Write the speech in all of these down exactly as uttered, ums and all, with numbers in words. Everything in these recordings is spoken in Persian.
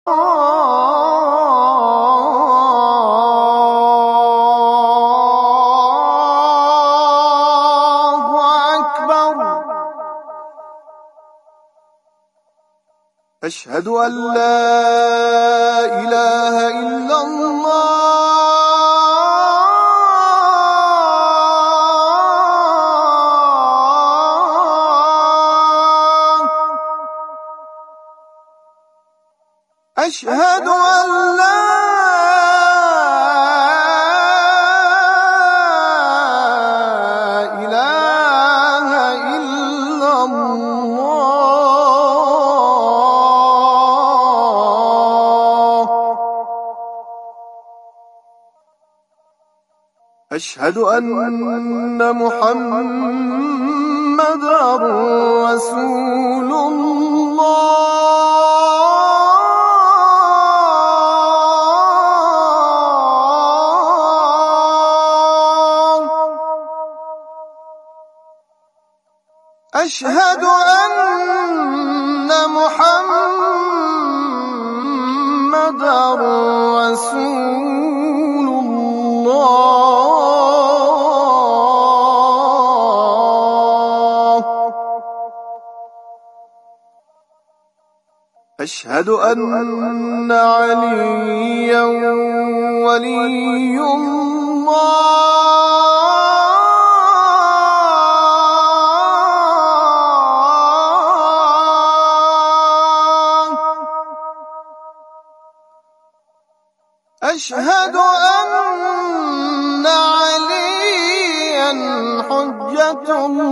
أشهد أن لا إله إلا الله. أشهد أن لا إله إلا الله. أشهد أن محمدًا رسول الله. أشهد أن محمدًا رسول الله. أشهد أن عليا ولي الله. أشهد أن عليا حجة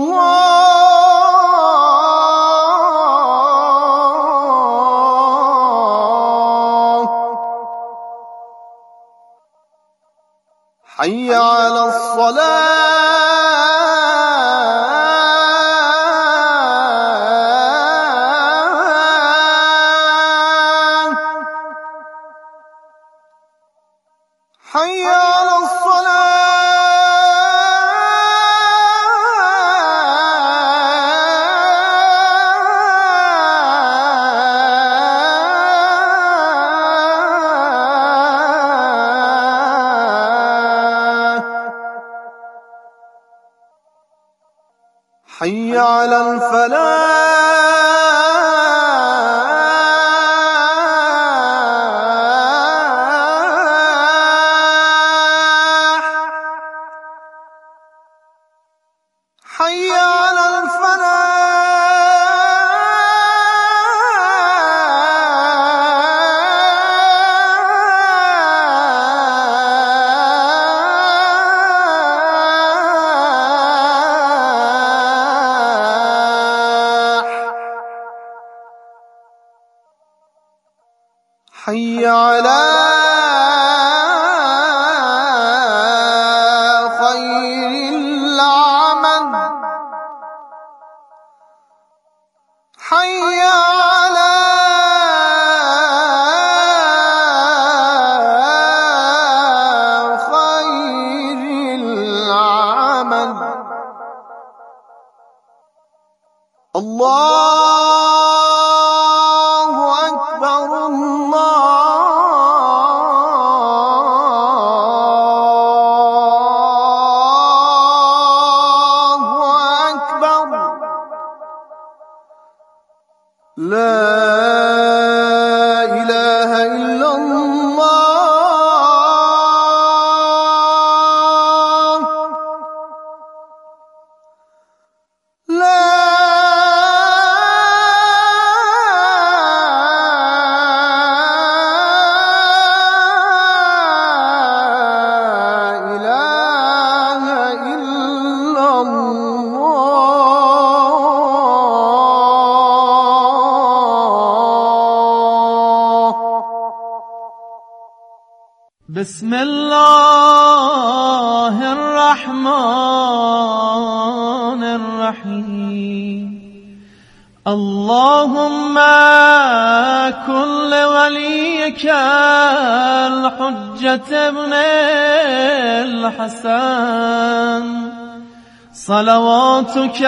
الله. حي على الصلاة. حي على الصلاة. حي على الفلاح. حي على الفلاح. حي على خير العمل. حي على خير العمل. الله أكبر الله أكبر. لا إله إلا الله. لا إله إلا الله. بسم الله الرحمن الرحيم. اللهم كن لوليك الحجة ابن الحسن صلواتك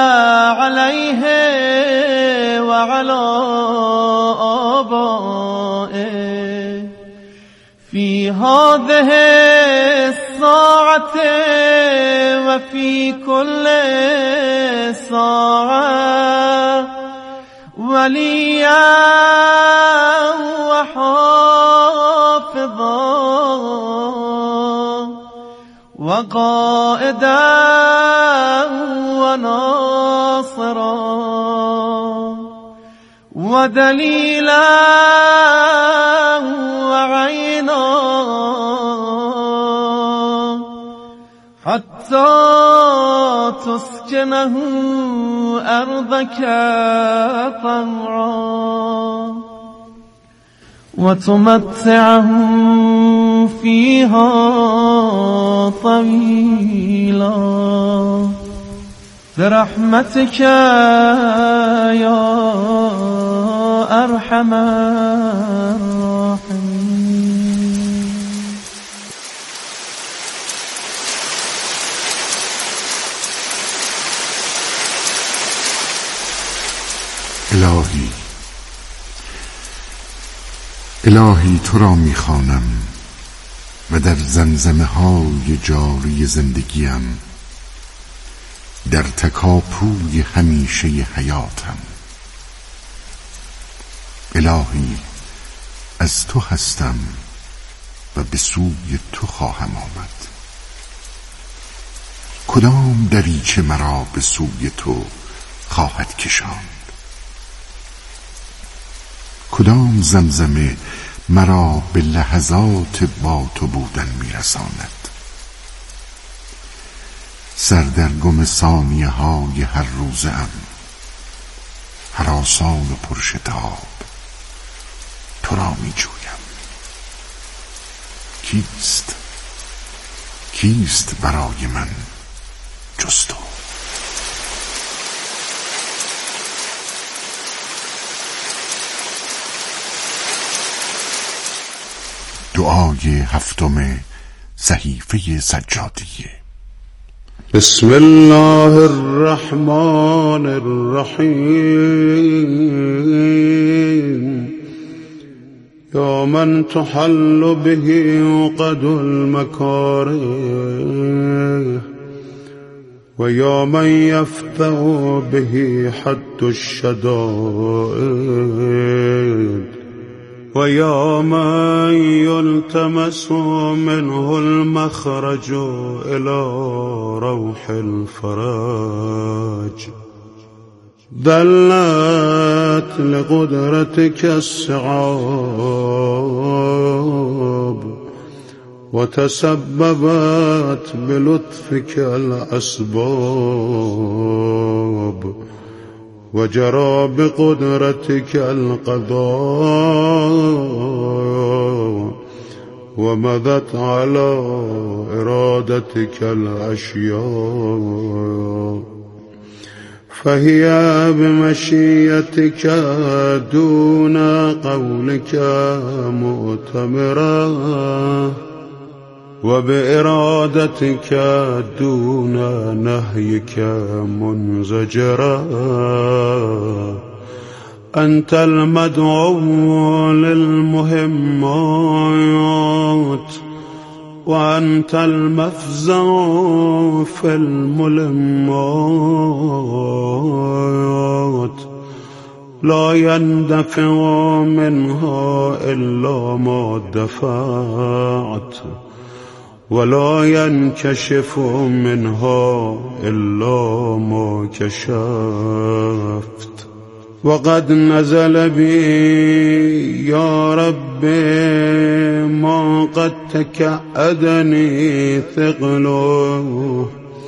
عليه وعلى آبائه الدعاء في هذه الساعة وفي كل ساعة وليا وحافظا وقائدا وناصرا ودليلا وعينا حتى تسكنه أرضك طوعا وتمتعه فيها طويلا برحمتك يا أرحم الراحمين. الهی الهی تو را میخوانم و در زمزمه های جاری زندگیم در تکاپوی همیشه حیاتم. الهی از تو هستم و به سوی تو خواهم آمد. کدام دریچه مرا به سوی تو خواهد کشاند؟ کدام زمزمه مرا به لحظات با تو بودن میرساند؟ سردرگم ثانیه های هر روزه ام، هراسان و پرشتاب تو را می جویم. کیست کیست برای من جز تو؟ دعای هفتم صحیفه سجادیه. بسم الله الرحمن الرحیم. یا من تحل به عقد المکاره و یا من یفتح به حد الشدائد و یا من یلتمس منه المخرج الى روح الفرج. دلت لقدرتك الصعاب وتسببت بلطفك الأسباب وجرى بقدرتك القضاء ومضت على إرادتك الأشياء فهي بمشيتك دون قولك مؤتمرة وبإرادتك دون نهيك منزجرا. أنت المدعو للمهمات وأنت المفزع في الملمات. لا يندفع منها إلا ما دفعت ولا ينكشف منها إلا ما كشفت. وقد نزل بي يا رب ما قد تكأدني ثقله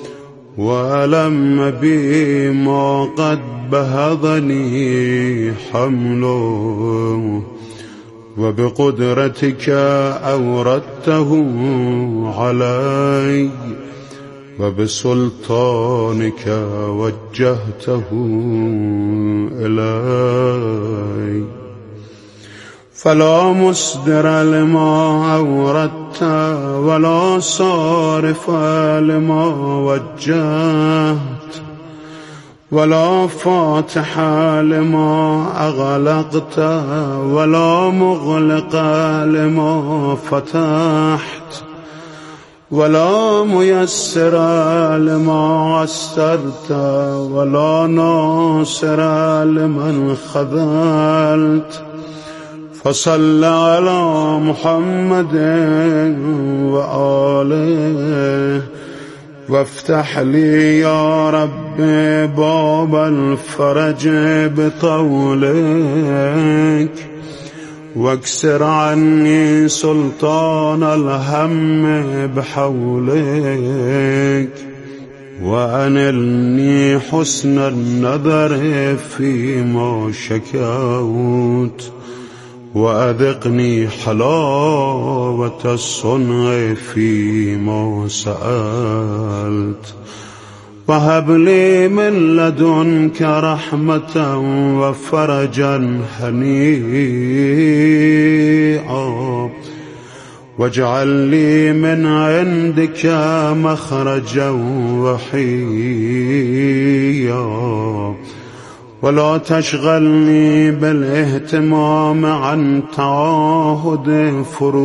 وألم بي ما قد بهضني حمله وبقدرتك أوردته علي وبسلطانك وجهته إلي. فلا مصدر لما أوردت ولا صارف لما وجهت ولا فاتح لما أغلقت ولا مغلق لما فتحت ولا ميسر لما عسرت ولا ناصر لمن خذلت فصل على محمد وآله وافتح لي يا رب باب الفرج بطولك واكسر عني سلطان الهم بحولك وأنلني حسن النظر فيما شكوت وأذقني حلاوة الصنع فيما سألت وهب لي من لدنك رحمة وفرجا هنيئا واجعل لي من عندك مخرجا وحيا ولا تشغلني بالاهتمام عن تعاهد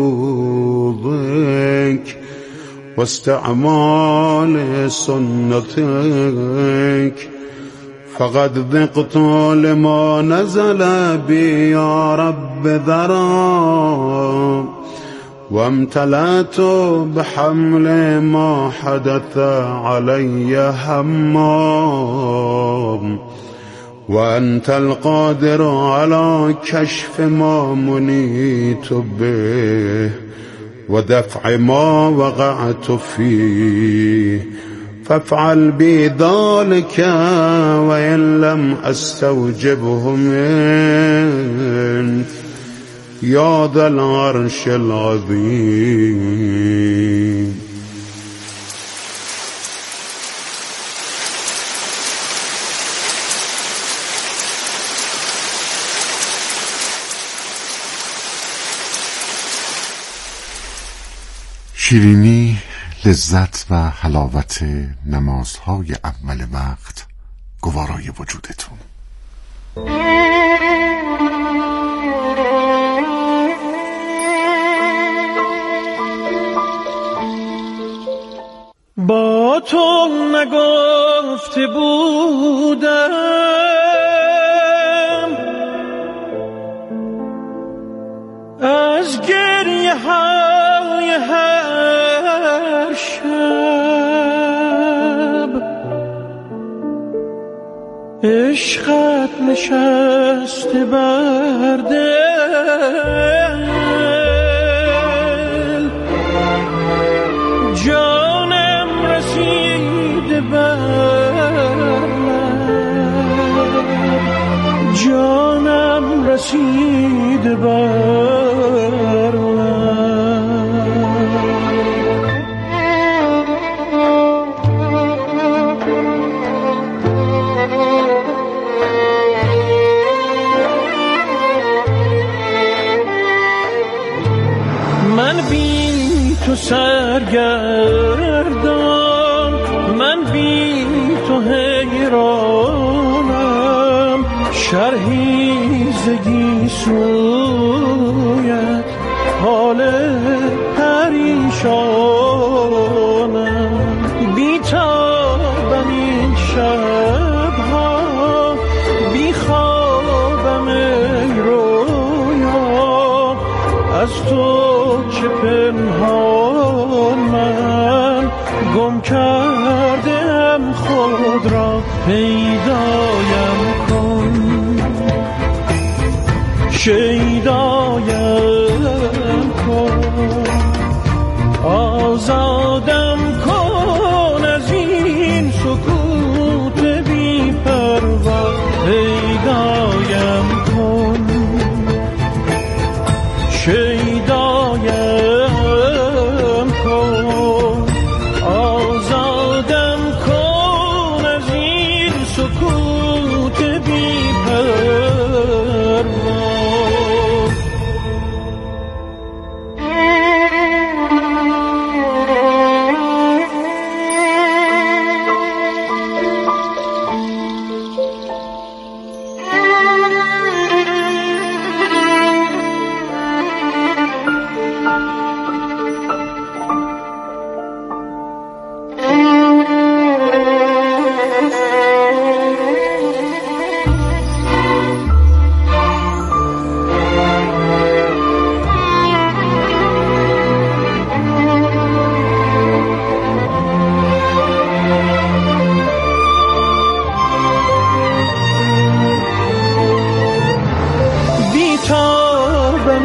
فروضك واستعمال سنتك فقد ذقت لما نزل بي يا رب ذرا وامتلأت بحمل ما حدث علي همام وأنت القادر على كشف ما منيت به ودفع ما وقعت فيه فافعل بي ذلك وإن لم أستوجبه منك يا ذا العرش العظيم. شیرینی، لذت و حلاوت نمازهای اول وقت گوارای وجودتون. با تو نگفته بودم از گریه های هر شب عشقت نشسته بر دل جانم رسیده بر جانم رسیده بر من بی تو سرگردان من بی تو حیرانم شرحی زگی سویت حال پریشانم بی تابم این شبها بی خوابم ای رویا از تو چه پنهان من گم کردم خود را پیدایم کن شیدایم کن آزادم کن از این سکوت بی پروا پیدایم کن شیدایم کن آزادم کن از این سکوت بی پروا.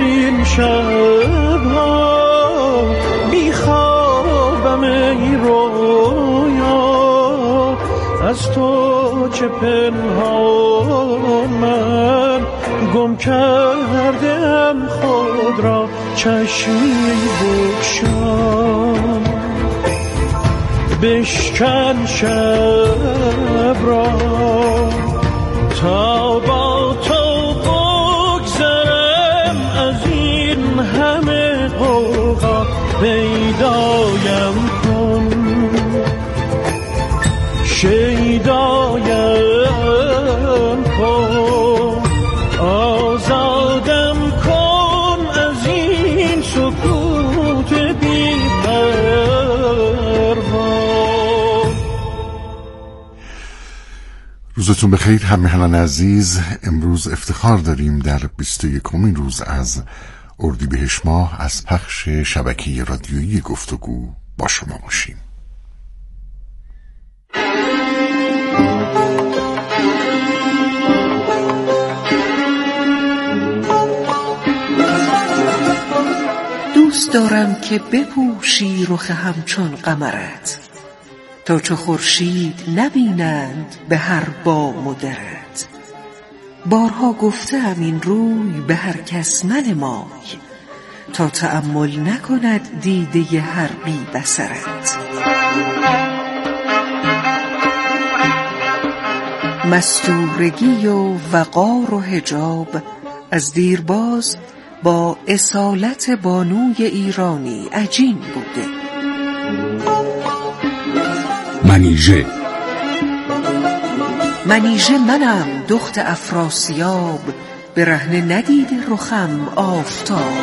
این شبها بی خوابم ای رویا، از تو چه پنهان من گم کردم خود را، چشمی بگشا بشکن شب را تا با تو بگذرم از این همه غوغا، پیدایم کن شیدایم کن، آزادم کن از این سکوت بی پروا. روزتون بخیر همراهان عزیز. امروز افتخار داریم در بیست و یکمین روز از اردیبهشت ماه از پخش شبکه رادیویی گفتگو با شما باشیم. دوست دارم که بپوشی رخ همچون قمرت، تا چو خورشید نبینند به هر بام و درت. بارها گفتم این روی به هر کس منمای، تا تأمل نکند دیده هر بی بصرت. مستورگی و وقار و حجاب از دیرباز با اصالت بانوی ایرانی عجین بوده. منیژه منیژه منم دخت افراسیاب، به رهنه ندیده رخم آفتاب.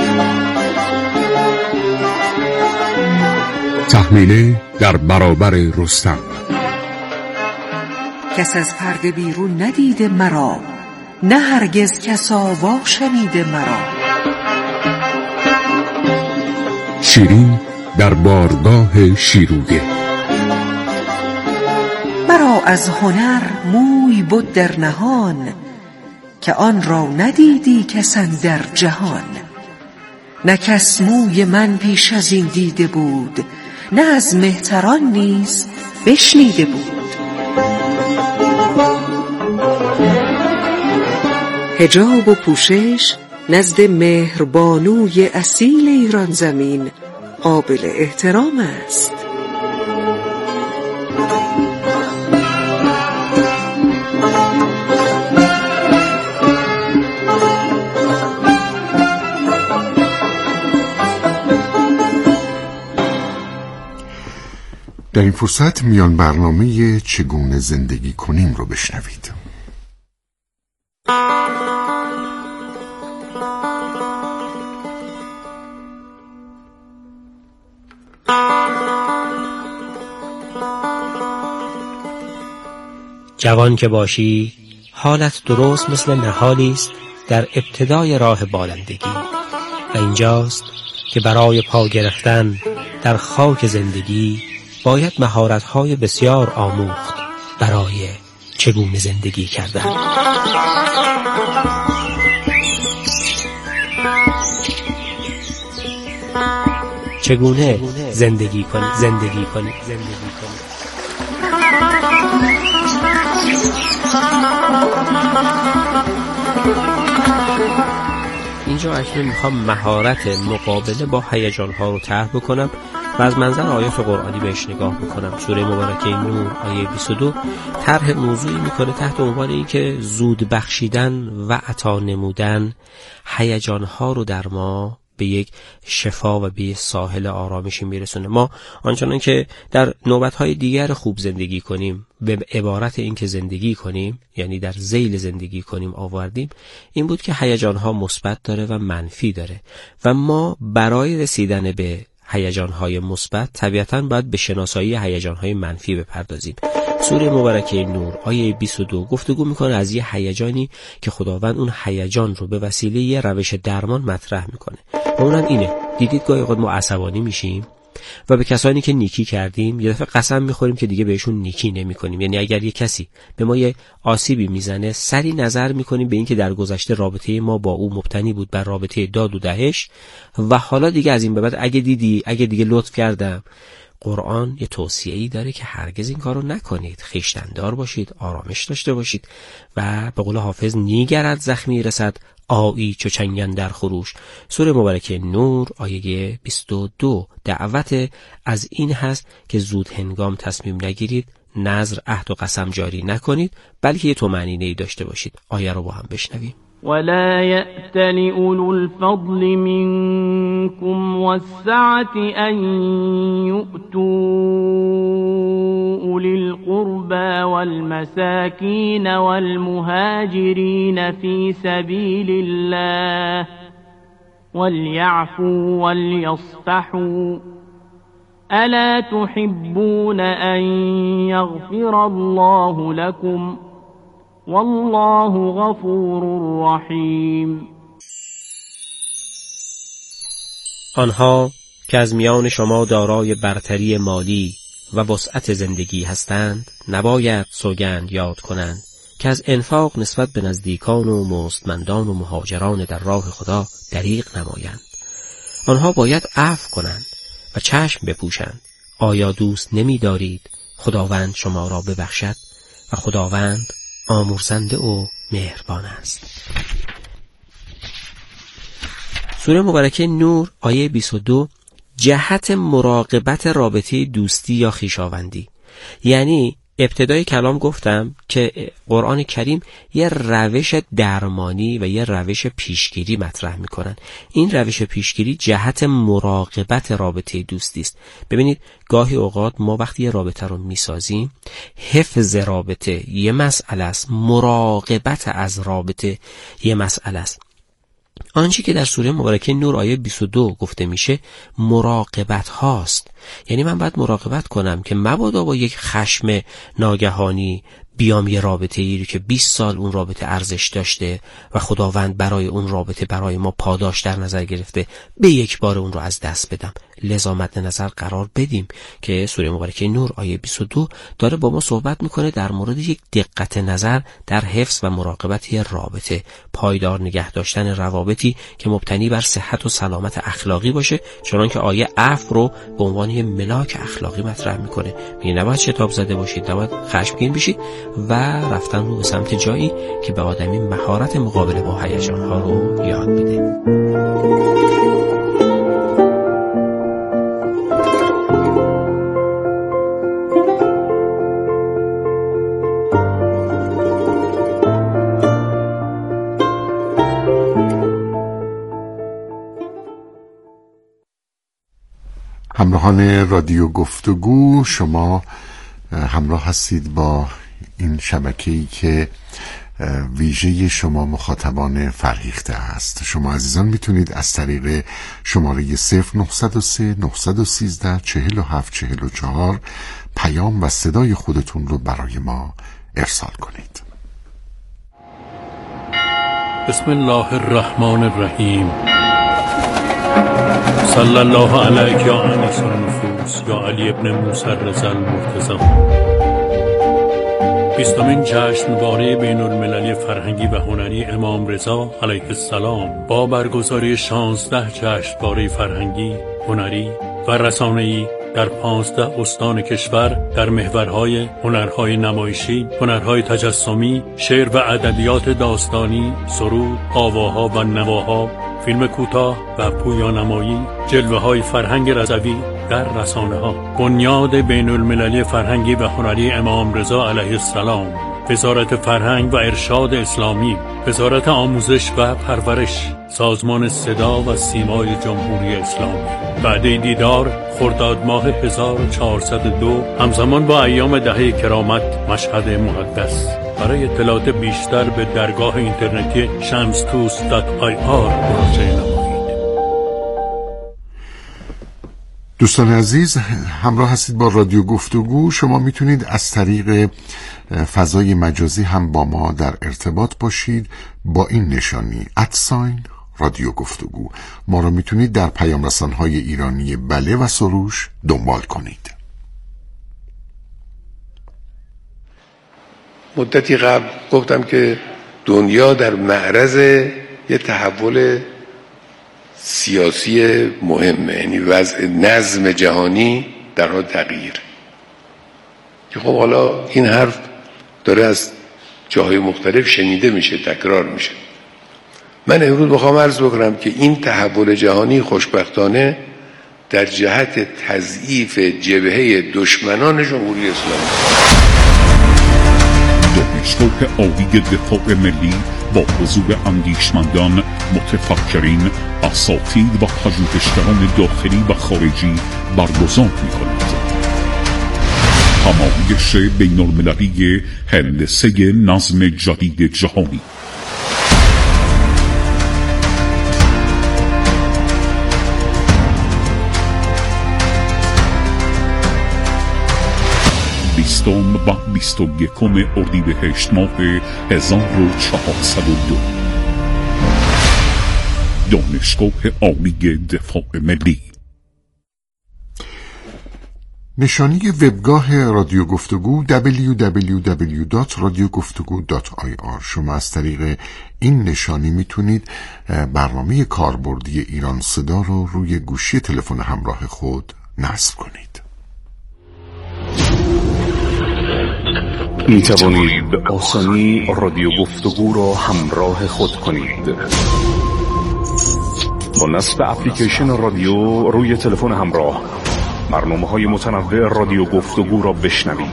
تحمیله در برابر رستم. کس از پرده بیرون ندیده مرا، نه هرگز کس آوا شنیده مرا. شیرین در بارگاه شیرویه. مرا از هنر موی بود در نهان، که آن را ندیدی کس در جهان. نه کس موی من پیش از این دیده بود، نه از مهتران نیز بشنیده بود. حجاب و پوشش نزد مهربانوی اصیل ایران زمین قابل احترام است. در این فرصت میان برنامه چگونه زندگی کنیم رو بشنوید. جوان که باشی حالت درست مثل نهالی است در ابتدای راه بالندگی، و اینجاست که برای پا گرفتن در خاک زندگی باید مهارت‌های بسیار آموخت برای چگونه زندگی کردن. چگونه زندگی کنی زندگی کنی زندگی کنی اینجا اکنون میخوام مهارت مقابله با هیجان‌ها رو طرح بکنم و از منظر آیات قرآنی بهش نگاه بکنم. سوره مبارکه نور آیه بیست و دو طرح موضوعی میکنه تحت عنوان این که زود بخشیدن و عطا نمودن هیجان‌ها رو در ما به یک شفا و به ساحل آرامشی میرسونه. ما آنچنان که در نوبت‌های دیگر خوب زندگی کنیم به عبارت این که زندگی کنیم، یعنی در ذیل زندگی کنیم آوردیم، این بود که هیجان‌ها مثبت داره و منفی داره و ما برای رسیدن به هیجان‌های مثبت طبیعتاً باید به شناسایی هیجان‌های منفی بپردازیم. سوره مبارکه نور آیه بیست و دو گفتگو میکنه از یه هیجانی که خداوند اون هیجان رو به وسیله یه روش درمان مطرح میکنه و اونم اینه. دیدید گاهی اوقات ما عصبانی میشیم و به کسانی که نیکی کردیم یه دفعه قسم میخوریم که دیگه بهشون نیکی نمیکنیم. یعنی اگر یه کسی به ما یه آسیبی میزنه سری نظر میکنیم به این که در گذشته رابطه ما با او مبتنی بود بر رابطه داد و دهش و حالا دیگه از این به بعد اگه دیدی اگه دیگه لطف کردم. قرآن یه توصیه‌ای داره که هرگز این کارو نکنید، خویشتن‌دار باشید، آرامش داشته باشید و به قول حافظ نیگرد زخمی رسد آیی چو چنگن در خروش. سوره مبارکه نور آیه بیست و دو دعوت از این هست که زود هنگام تصمیم نگیرید، نذر عهد و قسم جاری نکنید، بلکه یه طمأنینه‌ای داشته باشید. آیه رو با هم بشنویم. ولا يأتل أولو الفضل منكم والسعة أن يؤتوا أولي القربى والمساكين والمهاجرين في سبيل الله وليعفوا وليصفحوا ألا تحبون أن يغفر الله لكم والله غفور رحیم. آنها که از میان شما دارای برتری مالی و وسعت زندگی هستند نباید سوگند یاد کنند که از انفاق نسبت به نزدیکان و مستمندان و مهاجران در راه خدا دریغ نمایند. آنها باید عفو کنند و چشم بپوشند. آیا دوست نمی دارید خداوند شما را ببخشد و خداوند آمرزنده و مهربان است. سوره مبارکه نور آیه بیست و دو جهت مراقبت رابطه دوستی یا خویشاوندی. یعنی ابتدای کلام گفتم که قرآن کریم یه روش درمانی و یه روش پیشگیری مطرح میکنن. این روش پیشگیری جهت مراقبت رابطه دوستی است. ببینید گاهی اوقات ما وقتی یه رابطه رو میسازیم حفظ رابطه یه مسئله است، مراقبت از رابطه یه مسئله است. آنچه که در سوره مبارکه نور آیه بیست و دو گفته میشه مراقبت هاست. یعنی من باید مراقبت کنم که مبادا با یک خشم ناگهانی بیام یه رابطه ای رو که بیست سال اون رابطه ارزش داشته و خداوند برای اون رابطه برای ما پاداش در نظر گرفته به یک بار اون رو از دست بدم. لذا مد نظر قرار بدیم که سوره مبارکه نور آیه بیست و دو داره با ما صحبت میکنه در مورد یک دقت نظر در حفظ و مراقبت یه رابطه، پایدار نگه داشتن روابطی که مبتنی بر صحت و سلامت اخلاقی باشه، چون که آیه عفو رو به عنوان یه ملاک اخلاقی مطرح میکنه. میگه نباید شتاب زده باشید، نباید خشمگین بشید و رفتن رو به سمت جایی که به آدمی مهارت مقابله با هیجان‌ها رو یاد میده. همراهان رادیو گفتگو، شما همراه هستید با این شبکه‌ای که ویژه شما مخاطبان فرهیخته است. شما عزیزان میتونید از طریق شماره صفر نه سه نه یک سه چهل و هفت چهل و چهار پیام و صدای خودتون رو برای ما ارسال کنید. بسم الله الرحمن الرحیم. صلی الله علیک یا انیس النفوس یا علی ابن موسی رضا المرتضی. بیستمین جشنواره بین المللی فرهنگی و هنری امام رضا علیه السلام با برگزاری شانزده جشنواره فرهنگی، هنری و رسانه‌ای در پانزده استان کشور در محورهای هنرهای نمایشی، هنرهای تجسمی، شعر و ادبیات داستانی، سرود، آواها و نواها، فیلم کوتاه و پویانمایی، جلوه‌های فرهنگ رضوی در رسانه‌ها. بنیاد بین المللی فرهنگی و هنری امام رضا علیه السلام، وزارت فرهنگ و ارشاد اسلامی، وزارت آموزش و پرورش، سازمان صدا و سیمای جمهوری اسلامی. بعد دیدار خرداد ماه هزار و چهارصد و دو همزمان با ایام دهه کرامت مشهد مقدس. برای اطلاعات بیشتر به درگاه اینترنتی شمستوس دات آی آر مراجعه نمایید. دوستان عزیز، همراه هستید با رادیو گفتگو. شما میتونید از طریق فضای مجازی هم با ما در ارتباط باشید با این نشانی ادساین رادیو گفتگو. ما را میتونید در پیام رسان‌های ایرانی بله و سروش دنبال کنید. مدتی قبل گفتم که دنیا در معرض یه تحول سیاسی مهمه، یعنی وضع نظم جهانی در حال تغییر. که خب حالا این حرف داره از جاهای مختلف شنیده میشه، تکرار میشه. من امروز بخوام عرض بکنم که این تحول جهانی خوشبختانه در جهت تضعیف جبهه دشمنان جمهوری اسلامی. دانشگاه عالی دفاع ملی با حضور اندیشمندان، متفکرین، اساتید و پژوهشگران داخلی و خارجی برگزار می‌کند. همایش بین المللی هندسه نظم جدید جهانی. بیستم و بیست و یکم اردیبهشت ماه هزار و چهارصد و دو. دانشگاه عالی دفاع ملی. نشانی وبگاه رادیو گفتگو دبلیو دبلیو دبلیو دات رادیو گفتگو دات آی آر. شما از طریق این نشانی میتونید برنامه کاربردی ایران صدا رو روی گوشی تلفن همراه خود نصب کنید. می توانید به آسانی رادیو گفتگو را همراه خود کنید. با نصب اپلیکیشن رادیو روی تلفن همراه برنامه‌های متنوع رادیو گفتگو را بشنوید.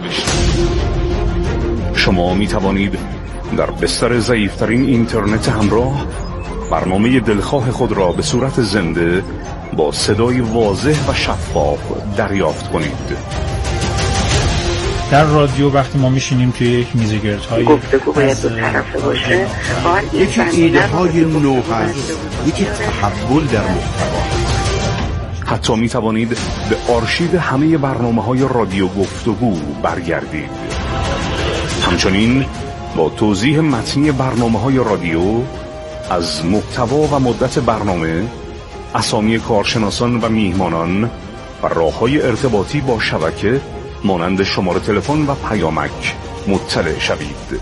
شما می توانید در بستر ضعیف‌ترین اینترنت همراه برنامه دلخواه خود را به صورت زنده با صدای واضح و شفاف دریافت کنید. در رادیو وقتی ما میشینیم توی یک میز گردهای گفتگو باید دو طرفه باشه. یکی ایده های نو هست، یکی تحول در محتوا. حتی می توانید به آرشیو همه برنامه‌های رادیو گفتگو برگردید. همچنین با توضیح متنی برنامه‌های رادیو از محتوا و مدت برنامه، اسامی کارشناسان و میهمانان و راه‌های ارتباطی با شبکه مانند شماره تلفن و پیامک مطلع شوید.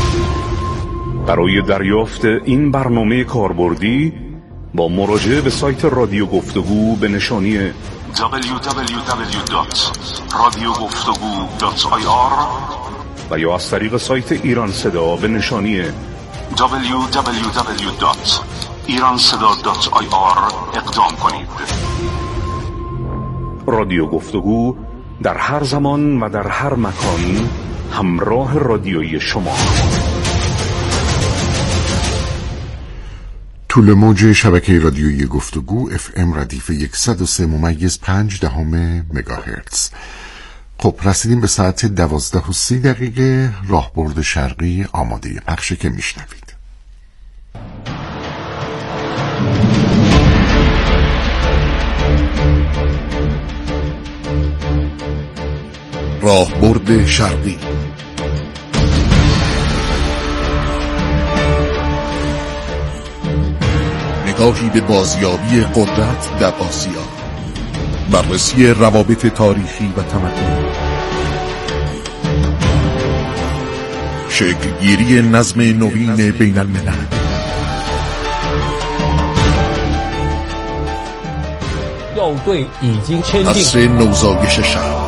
برای دریافت این برنامه کاربردی با مراجعه به سایت رادیو گفتگو به نشانی دبلیو دبلیو دبلیو دات رادیو گفتگو دات آی آر و یا از طریق سایت ایران صدا به نشانی دبلیو دبلیو دبلیو دات ایران صدا دات آی آر اقدام کنید. رادیو گفتگو در هر زمان و در هر مکان همراه رادیویی شما. طول موج شبکه رادیویی گفتگو اف ام ردیف صد و سه ممیز پنج دهم مگاهرتز. خب رسیدیم به ساعت دوازده و سی دقیقه. راهبرد شرقی آماده پخشه که میشنوید. راهبرد شرقی. نگاهی به بازیابی قدرت در آسیا، بررسی روابط تاریخی و تمدنی، شکلگیری نظم نوین بین الملل، عصر نوزایش شرق.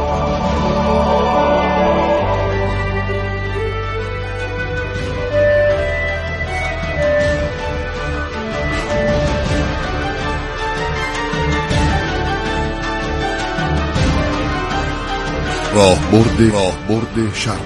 راهبرد راهبرد شرقی.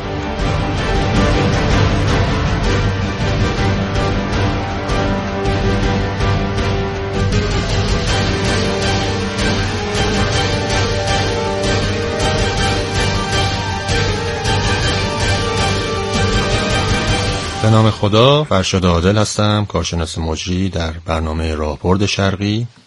به نام خدا، فرشاد عادل هستم، کارشناس مجری در برنامه راهبرد شرقی.